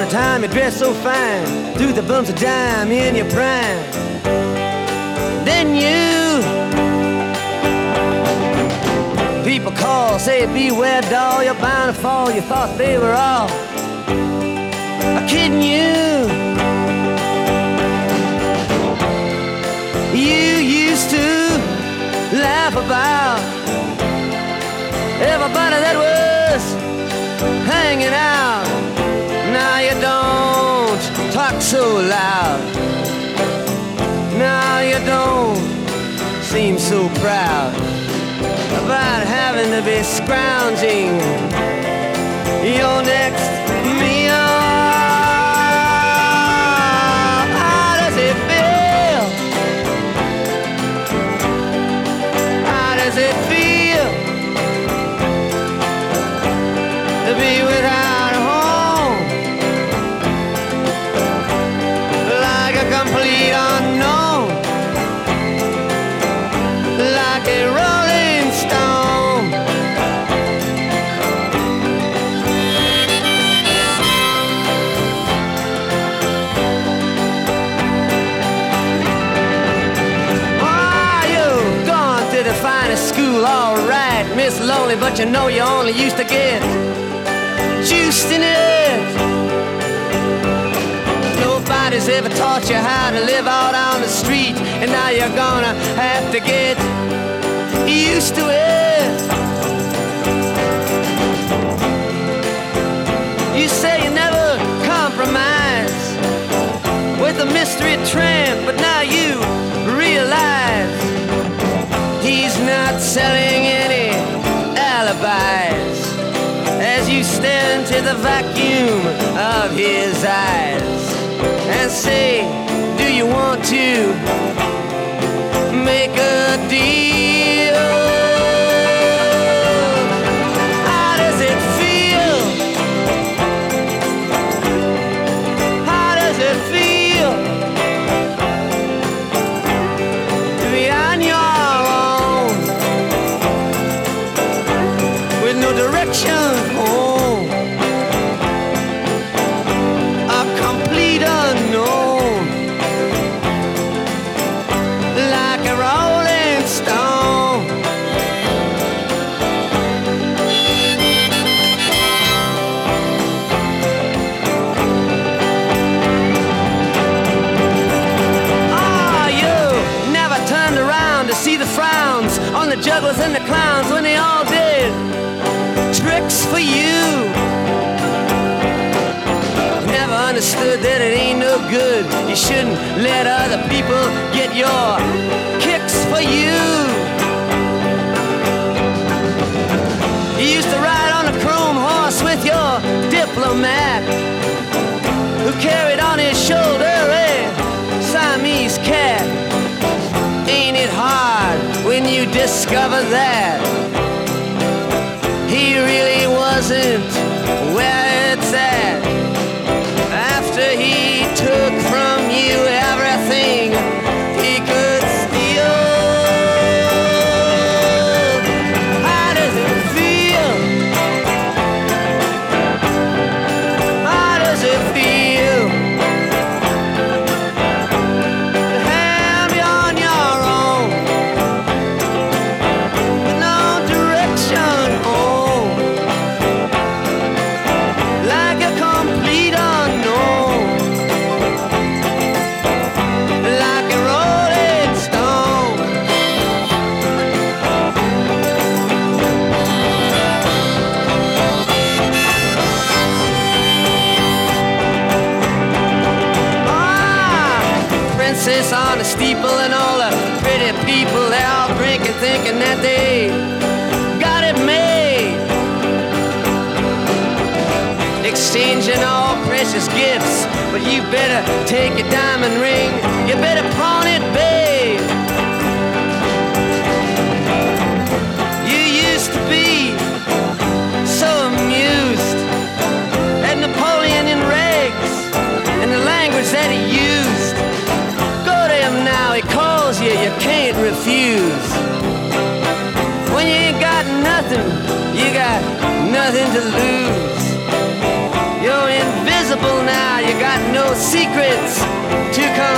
time you dress so fine, through the bumps of dime in your prime. Then you, people call, say beware doll, you're bound to fall. You thought they were all kidding you. You used to laugh about everybody that was hanging out. Now you don't talk so loud. Now you don't seem so proud about having to be scrounging your next meal. How does it feel? How does it feel to be without a home, like a complete unknown, like a rolling stone? Oh, you've gone to the finest school, all right, Miss Lonely, but you know you only used to get juiced in it. Nobody's ever taught you how to live out on the street, and now you're gonna have to get used to it. You say you never compromise with a mystery tramp, but now you realize he's not selling any alibis as you stare into the vacuum of his eyes and say, do you want to make a deal? How does it feel? How does it feel to be on your own with no direction home, a complete unknown, like a rolling stone? Oh, you never turned around to see the frowns on the jugglers and the clowns when they all did tricks for you. Never understood that it ain't no good. You shouldn't let other people get your kicks for you. You used to ride on a chrome horse with your diplomat, who carried on his shoulder a Siamese cat. Ain't it hard when you discover that he really wasn't where it's at, after he took from you everything he could steal? How does it feel? How does it feel to have you on your own with no direction home, like a complete unknown, like a rolling stone? Ah, princess on a steeple and all the pretty people, they're all drinking, thinking that they got it made, exchanging all precious gifts. But you better take your diamond ring, you better pawn it, babe. You used to be so amused at Napoleon in rags and the language that he used. Go to him now, he calls you, you can't refuse. When you ain't got nothing, you got nothing to lose. You're invisible unbreakable now. You got no secrets to